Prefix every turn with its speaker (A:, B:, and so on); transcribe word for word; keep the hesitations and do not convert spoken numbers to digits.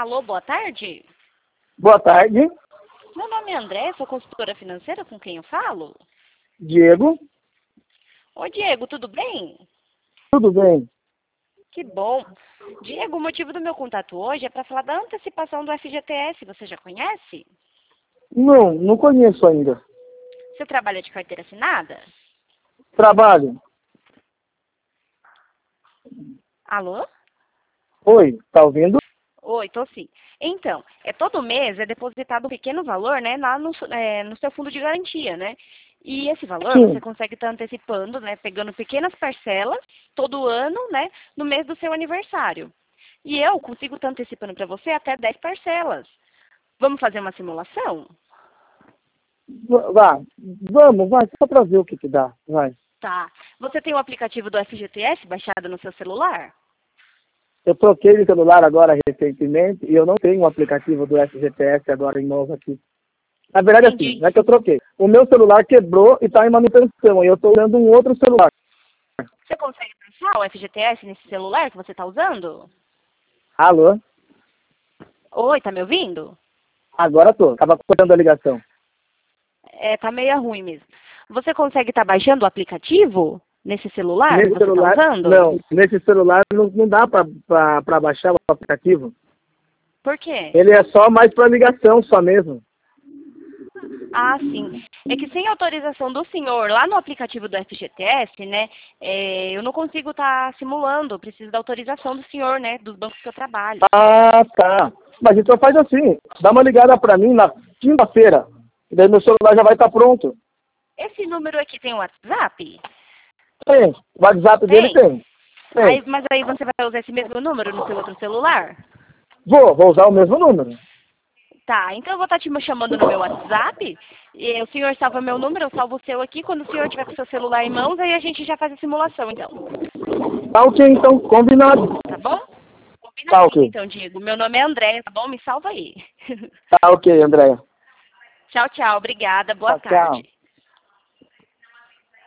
A: Alô, boa tarde.
B: Boa tarde,
A: Meu nome é André, sou consultora financeira, com quem eu falo?
B: Diego.
A: Oi, Diego, tudo bem?
B: Tudo bem?
A: Que bom. Diego, o motivo do meu contato hoje é para falar da antecipação do F G T S. Você já conhece?
B: Não, não conheço ainda.
A: Você trabalha de carteira assinada?
B: Trabalho.
A: Alô?
B: Oi, tá ouvindo?
A: Oi, tô sim. Então, é todo mês é depositado um pequeno valor, né, lá no, é, no seu fundo de garantia, né? E esse valor você
B: Sim.
A: consegue estar antecipando, né, pegando pequenas parcelas todo ano, né, no mês do seu aniversário. E eu consigo estar antecipando para você até dez parcelas. Vamos fazer uma simulação?
B: V- Vá, vamos, vai, só pra ver o que que dá, vai.
A: Tá. Você tem o aplicativo do F G T S baixado no seu celular?
B: Eu troquei de celular agora recentemente e eu não tenho o aplicativo do S G P S agora em novo aqui. Na verdade, assim,
A: Entendi.
B: não é que eu troquei. O meu celular quebrou e tá em manutenção e eu tô usando um outro celular.
A: Você consegue baixar o F G T S nesse celular que você está usando?
B: Alô?
A: Oi, tá me ouvindo?
B: Agora tô, acaba cortando a ligação.
A: É, tá meio ruim mesmo. Você consegue estar baixando o aplicativo nesse celular que
B: Nesse
A: você está
B: celular,
A: usando?
B: não, nesse celular não, não dá pra, pra, pra baixar o aplicativo.
A: Por quê?
B: Ele é só mais para ligação, só mesmo.
A: Ah, sim. É que sem autorização do senhor lá no aplicativo do F G T S, né, é, eu não consigo estar simulando. Eu preciso da autorização do senhor, né, dos bancos que eu trabalho.
B: Ah, tá. Mas então faz assim, dá uma ligada para mim na quinta-feira, e daí meu celular já vai estar pronto.
A: Esse número aqui tem o WhatsApp?
B: Tem, o WhatsApp dele
A: Tem.
B: tem. Tem.
A: Aí, mas aí você vai usar esse mesmo número no seu outro celular?
B: Vou, vou usar o mesmo número.
A: Tá, então eu vou estar te chamando no meu WhatsApp, e o senhor salva meu número, eu salvo o seu aqui, quando o senhor tiver com o seu celular em mãos, aí a gente já faz a simulação, então.
B: Tá ok, então, combinado.
A: Tá bom?
B: Tá
A: Combinadinho,
B: ok.
A: então, Diego. Meu nome é André, tá bom? Me salva aí.
B: Tá ok, Andréia.
A: Tchau, tchau. Obrigada. Boa
B: Tchau, tchau.
A: tarde.